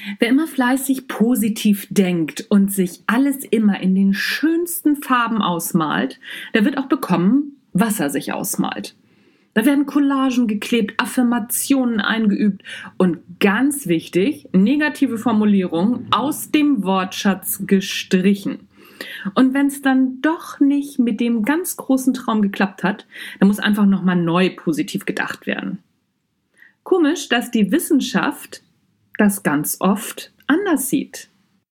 Wer immer fleißig positiv denkt und sich alles immer in den schönsten Farben ausmalt, der wird auch bekommen, was er sich ausmalt. Da werden Collagen geklebt, Affirmationen eingeübt und ganz wichtig, negative Formulierungen aus dem Wortschatz gestrichen. Und wenn es dann doch nicht mit dem ganz großen Traum geklappt hat, dann muss einfach nochmal neu positiv gedacht werden. Komisch, dass die Wissenschaft das ganz oft anders sieht.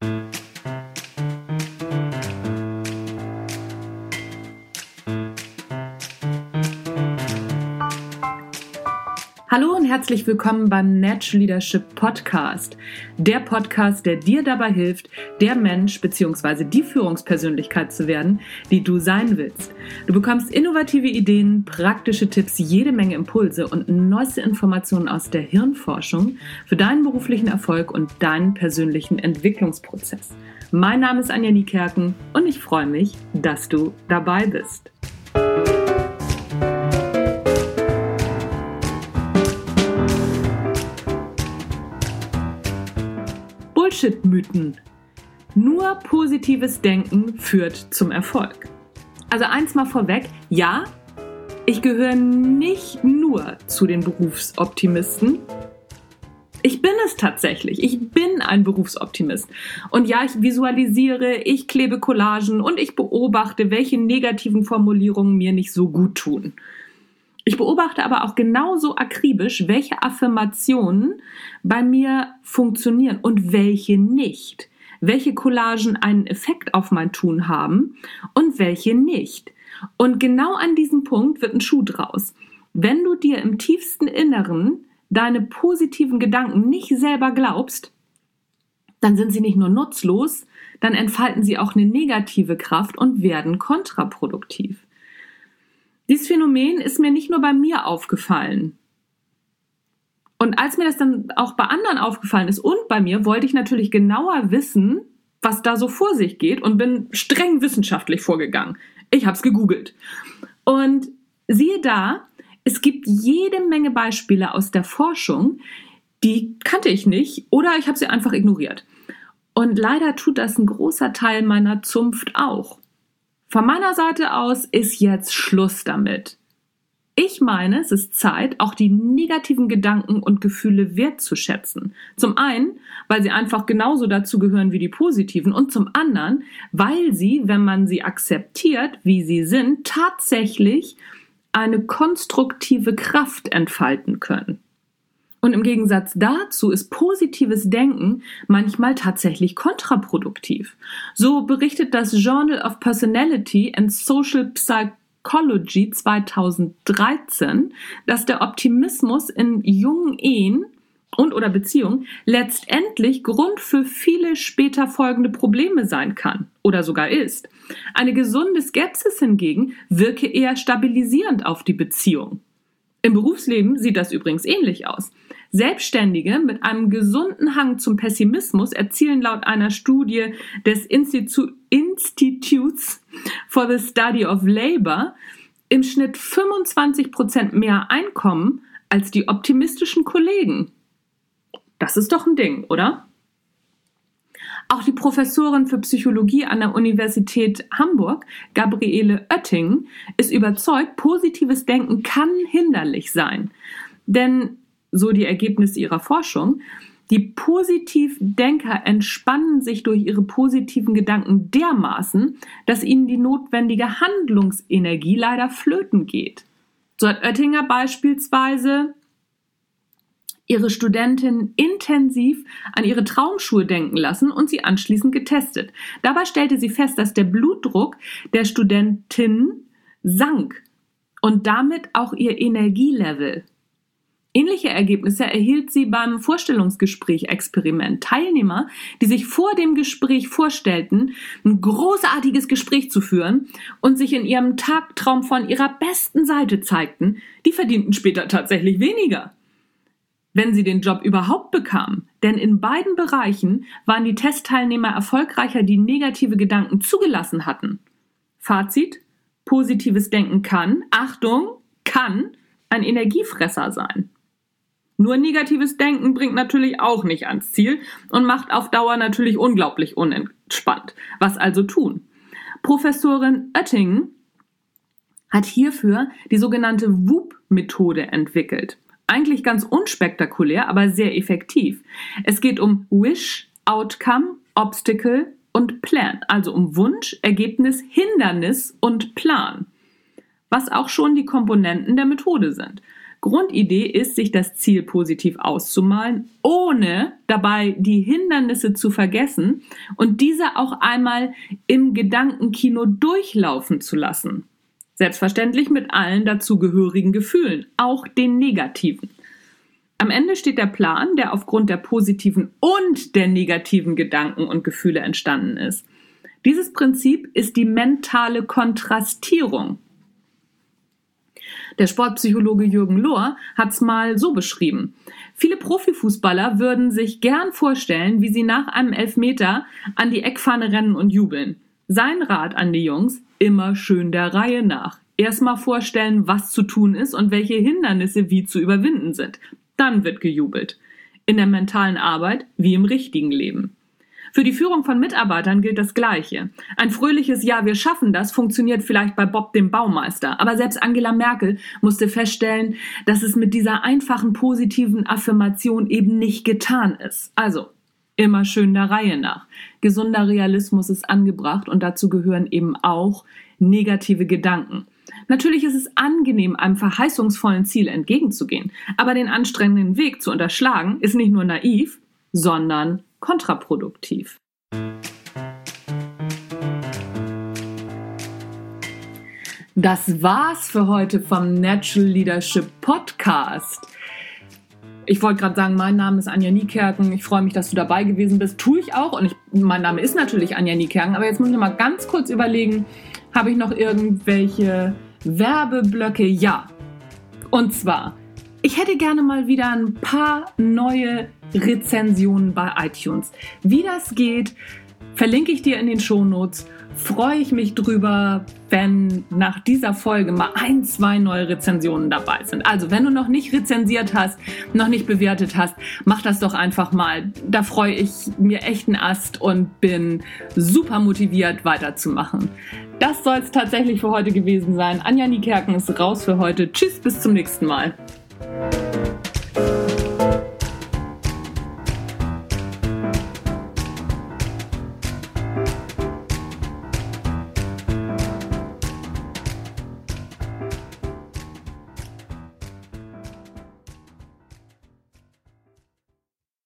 Hallo und herzlich willkommen beim Natural Leadership Podcast. Der Podcast, der dir dabei hilft, der Mensch bzw. die Führungspersönlichkeit zu werden, die du sein willst. Du bekommst innovative Ideen, praktische Tipps, jede Menge Impulse und neueste Informationen aus der Hirnforschung für deinen beruflichen Erfolg und deinen persönlichen Entwicklungsprozess. Mein Name ist Anja Niekerken und ich freue mich, dass du dabei bist. Bullshit-Mythen. Nur positives Denken führt zum Erfolg. Also eins mal vorweg, ja, ich gehöre nicht nur zu den Berufsoptimisten. Ich bin es tatsächlich. Ich bin ein Berufsoptimist. Und ja, ich visualisiere, ich klebe Collagen und ich beobachte, welche negativen Formulierungen mir nicht so gut tun. Ich beobachte aber auch genauso akribisch, welche Affirmationen bei mir funktionieren und welche nicht. Welche Collagen einen Effekt auf mein Tun haben und welche nicht. Und genau an diesem Punkt wird ein Schuh draus. Wenn du dir im tiefsten Inneren deine positiven Gedanken nicht selber glaubst, dann sind sie nicht nur nutzlos, dann entfalten sie auch eine negative Kraft und werden kontraproduktiv. Dieses Phänomen ist mir nicht nur bei mir aufgefallen. Und als mir das dann auch bei anderen aufgefallen ist und bei mir, wollte ich natürlich genauer wissen, was da so vor sich geht und bin streng wissenschaftlich vorgegangen. Ich habe es gegoogelt. Und siehe da, es gibt jede Menge Beispiele aus der Forschung, die kannte ich nicht oder ich habe sie einfach ignoriert. Und leider tut das ein großer Teil meiner Zunft auch. Von meiner Seite aus ist jetzt Schluss damit. Ich meine, es ist Zeit, auch die negativen Gedanken und Gefühle wertzuschätzen. Zum einen, weil sie einfach genauso dazu gehören wie die positiven und zum anderen, weil sie, wenn man sie akzeptiert, wie sie sind, tatsächlich eine konstruktive Kraft entfalten können. Und im Gegensatz dazu ist positives Denken manchmal tatsächlich kontraproduktiv. So berichtet das Journal of Personality and Social Psychology 2013, dass der Optimismus in jungen Ehen und/oder Beziehungen letztendlich Grund für viele später folgende Probleme sein kann oder sogar ist. Eine gesunde Skepsis hingegen wirke eher stabilisierend auf die Beziehung. Im Berufsleben sieht das übrigens ähnlich aus. Selbstständige mit einem gesunden Hang zum Pessimismus erzielen laut einer Studie des Institutes for the Study of Labor im Schnitt 25% mehr Einkommen als die optimistischen Kollegen. Das ist doch ein Ding, oder? Auch die Professorin für Psychologie an der Universität Hamburg, Gabriele Oetting, ist überzeugt, positives Denken kann hinderlich sein. Denn, so die Ergebnisse ihrer Forschung, die Positivdenker entspannen sich durch ihre positiven Gedanken dermaßen, dass ihnen die notwendige Handlungsenergie leider flöten geht. So hat Oettinger beispielsweise ihre Studentin intensiv an ihre Traumschuhe denken lassen und sie anschließend getestet. Dabei stellte sie fest, dass der Blutdruck der Studentin sank und damit auch ihr Energielevel. Ähnliche Ergebnisse erhielt sie beim Vorstellungsgespräch-Experiment. Teilnehmer, die sich vor dem Gespräch vorstellten, ein großartiges Gespräch zu führen und sich in ihrem Tagtraum von ihrer besten Seite zeigten, die verdienten später tatsächlich weniger, wenn sie den Job überhaupt bekamen. Denn in beiden Bereichen waren die Testteilnehmer erfolgreicher, die negative Gedanken zugelassen hatten. Fazit: Positives Denken kann, Achtung, kann ein Energiefresser sein. Nur negatives Denken bringt natürlich auch nicht ans Ziel und macht auf Dauer natürlich unglaublich unentspannt. Was also tun? Professorin Oettingen hat hierfür die sogenannte WOOP-Methode entwickelt. Eigentlich ganz unspektakulär, aber sehr effektiv. Es geht um Wish, Outcome, Obstacle und Plan, also um Wunsch, Ergebnis, Hindernis und Plan, was auch schon die Komponenten der Methode sind. Grundidee ist, sich das Ziel positiv auszumalen, ohne dabei die Hindernisse zu vergessen und diese auch einmal im Gedankenkino durchlaufen zu lassen. Selbstverständlich mit allen dazugehörigen Gefühlen, auch den negativen. Am Ende steht der Plan, der aufgrund der positiven und der negativen Gedanken und Gefühle entstanden ist. Dieses Prinzip ist die mentale Kontrastierung. Der Sportpsychologe Jürgen Lohr hat es mal so beschrieben. Viele Profifußballer würden sich gern vorstellen, wie sie nach einem Elfmeter an die Eckfahne rennen und jubeln. Sein Rat an die Jungs: immer schön der Reihe nach. Erstmal vorstellen, was zu tun ist und welche Hindernisse wie zu überwinden sind. Dann wird gejubelt. In der mentalen Arbeit wie im richtigen Leben. Für die Führung von Mitarbeitern gilt das Gleiche. Ein fröhliches Ja, wir schaffen das funktioniert vielleicht bei Bob dem Baumeister. Aber selbst Angela Merkel musste feststellen, dass es mit dieser einfachen positiven Affirmation eben nicht getan ist. Also, immer schön der Reihe nach. Gesunder Realismus ist angebracht und dazu gehören eben auch negative Gedanken. Natürlich ist es angenehm, einem verheißungsvollen Ziel entgegenzugehen. Aber den anstrengenden Weg zu unterschlagen, ist nicht nur naiv, sondern kontraproduktiv. Das war's für heute vom Natural Leadership Podcast. Ich wollte gerade sagen, mein Name ist Anja Niekerken. Ich freue mich, dass du dabei gewesen bist. Tue ich auch. Und mein Name ist natürlich Anja Niekerken. Aber jetzt muss ich mal ganz kurz überlegen, habe ich noch irgendwelche Werbeblöcke? Ja. Und zwar, ich hätte gerne mal wieder ein paar neue Rezensionen bei iTunes. Wie das geht, verlinke ich dir in den Shownotes. Freue ich mich drüber, wenn nach dieser Folge mal 1, 2 neue Rezensionen dabei sind. Also, wenn du noch nicht rezensiert hast, noch nicht bewertet hast, mach das doch einfach mal. Da freue ich mir echt einen Ast und bin super motiviert, weiterzumachen. Das soll es tatsächlich für heute gewesen sein. Anja Niekerken ist raus für heute. Tschüss, bis zum nächsten Mal.